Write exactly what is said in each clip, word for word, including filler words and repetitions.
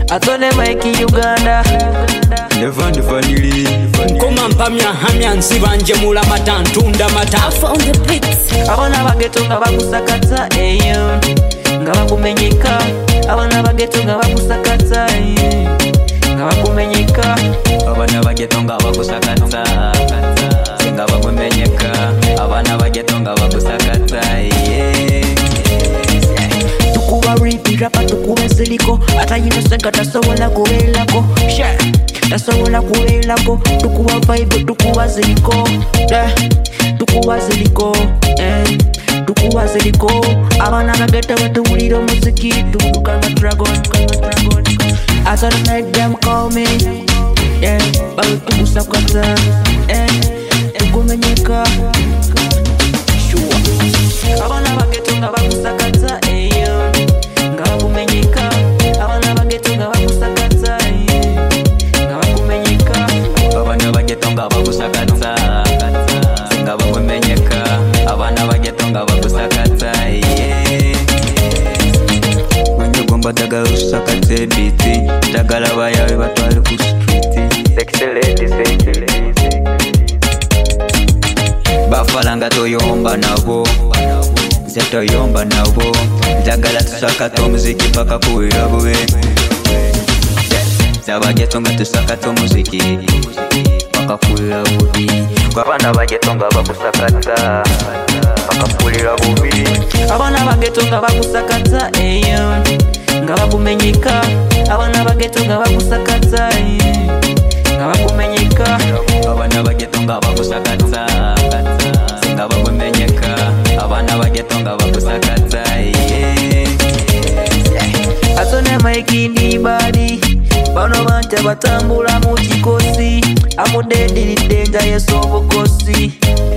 Atone Mike Uganda. Never never nili. Koma mpamya hamya nsibanje mula matantunda mata. I found the beats. Abana bageto nga bakusakata eyo nga bakumenyeka. Abana bageto nga bakusakata eyo nga bakumenyeka. Abana bageto nga bakusakata nga bakumenyeka. Abana bageto nga bakusakata tukuba repeat rapa tukuba siliko ata yino senga tasobola kuwelako share tasobola kuwelako tukuba vibe tukuba siliko eh tukuba siliko eh tukuba siliko abana bageta batulira muziki tukana dragon kana dragon as I make them call me yeah but tukusakata eh tukumenyeka sure abana bageto nga bakusakata eyo nga bakumenyeka. Abana bageto nga bakusakata nga bakumenyeka. Abana bageto nga bakusakata nga bakumenyeka. Abana bageto nga bakusakata Mwenye gomba daga usakate biti dagala bayawe batwale ku street. Sexy ladies, sexy ladies. Bafalanga toyomba nabo Zeto yomba nabo Jagala tusakata omuziki paka kuwira bube Zabageto nga tusakata omuziki paka kuwira bubi. Abana bageto nga bakusakata paka kuwira bubi. Abana bageto nga bakusakata eyo nga bakumenyeka. Abana bageto nga bakusakata nga bakumenyeka. Abana bageto nga bakusakata nga bakumenyeka. Abana bageto nga bakusakata Atone Mike ndi badi bano bante batambula mu kikosi amudediridde nga yesobokosi.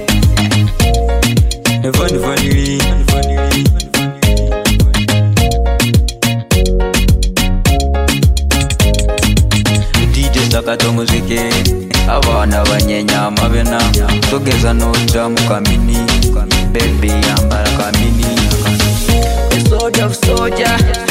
Never never nili. D J sakata omuziki abana banyenya amabena togeza noja mu kamini baby ambala kamini A soldier of soldier